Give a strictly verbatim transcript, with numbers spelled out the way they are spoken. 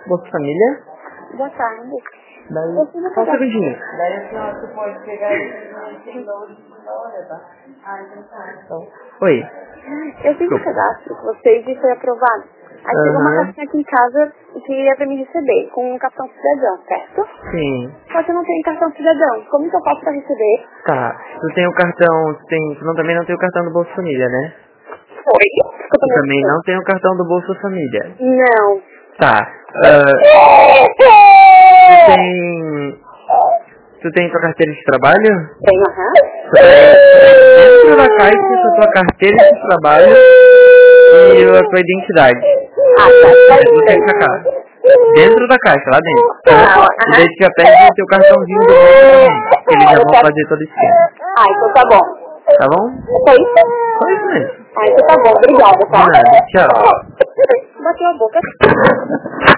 Bolsa Família? Boa tarde. Daí, Eu fiz o só um cadastro. segundinho. Daí a senhora você pode pegar e não tem download na hora, tá? Ah, então tá. Então, oi. Eu fiz o cadastro com vocês e foi aprovado. Aí chegou uma Aham. cartinha aqui em casa que ia pra me receber, com um cartão cidadão, certo? Sim. Só que eu não tenho cartão cidadão. Como que eu faço pra receber? Tá. Tu tem o cartão, tu, tem, tu não, também não tem o cartão do Bolsa Família, né? Foi. Eu Tu também não tem o cartão do Bolsa Família. Não. Tá. ah, tu tem... Tu tem tua carteira de trabalho? Tenho, aham. Dentro da caixa com a tua carteira de trabalho e a tua identidade. Ah, tá. Não tem sacar. Dentro da caixa, lá dentro. Não, E aham. daí tu já pede o teu cartãozinho do banco também. Que eles já vão fazer todo o esquema. Ah, então tá bom. Tá bom? Foi isso? Só isso mesmo. Ah, então tá bom. Obrigada, tá? De nada. Tchau. Bateu a boca.